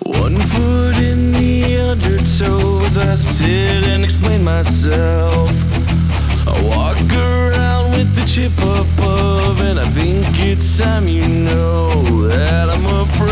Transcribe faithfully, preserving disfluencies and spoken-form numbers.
One foot in the undertow as I sit and explain myself. I walk around with the chip above, and I think it's time you know that I'm afraid.